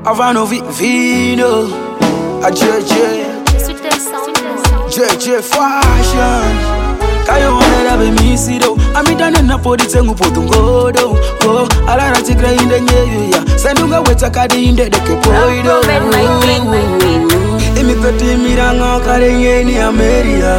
Avano Vino, a JJ Fashion. Kayo wanera be misido. Amidane na podi tengu potungodo. Oh, alara tikra inde nyeya. Sendunga weta kadi inde deke poido. Imi peti mirango kare yeni Ameria.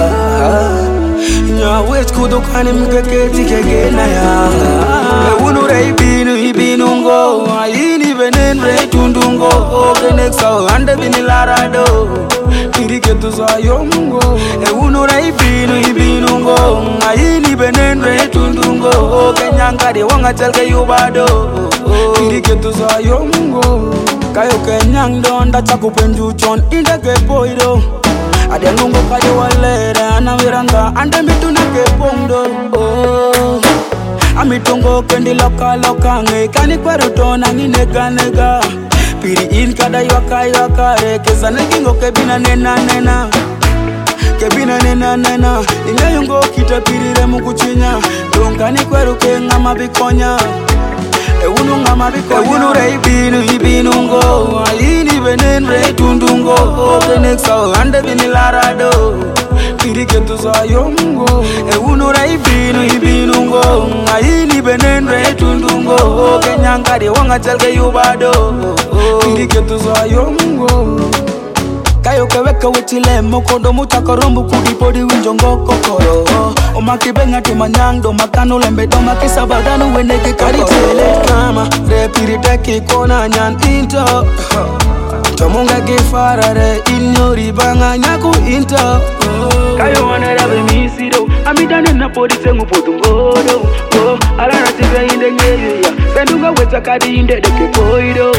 Nya wet kudo kane mkeke tike na ya. Unure ibinu ngo. Aini benen re tundungo. Kenexo ande binilarado. Kirike tuza yongo. Unure ibinu ngo. Aini benen re tundungo. Kenyangade wanga telke yubado. Kirike tuza yongo. Kayo kenyang don da chakupenju chon indege poido. Ade ngongo kayo walera na miranga ande mituna ke pondo. Oh, amitongo kendi loka nge kani kweruto na nega. Piri in kada yoka kesa nekingo kebina nena. Kebina nena ingayungo kita pirire mukuchinya. Donkani kweruke ngama bikonya. Unu ngama biko unu re ibinu ngo aini benen re tundungo kenexo ande binilarado kirike tuza yongo unu re ibinu ngo aini benen re tundungo kenyangade wanga telke yubado kirike tuza yongo kayo keweka wetile mokondo mutakorombu kudipodi winjongo kokoro omakibenga timanyangdo makano lembedo makisabadanu weneke karitele kama repiriteki kona nyan into tomunga gifarare inyori banga nyaku into kayo wanera be misido amidane na podi sengu potungodo alara tigre inde nyeya sendunga weta kadi inde deke poido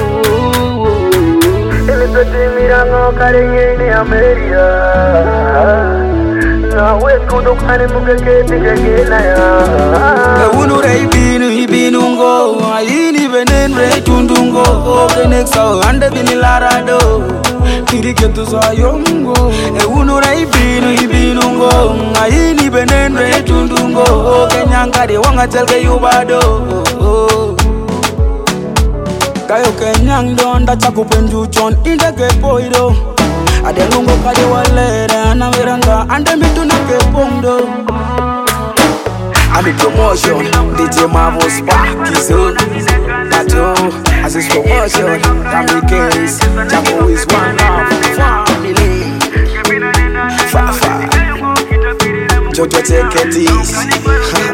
mirango kare yeni Ameria. Na wet kudo kane mukeke tike na ya. Unure ibinu ngo. Aini benen re tundungo. Kenexo ande binilarado. Kirike tuza yongo. Unure ibinu ngo. Aini benen re tundungo. Kenyangade wanga telke yubado. Kayo kenyang don da chakupenju chon indege poido. Ade ngongo kade walera na miranga ande mituna ke pondo. I'm in promotion, DJ Marvel Spark is on. Tato, as his promotion, family case, Jaco is one of family. Fafa, Jojo take it easy.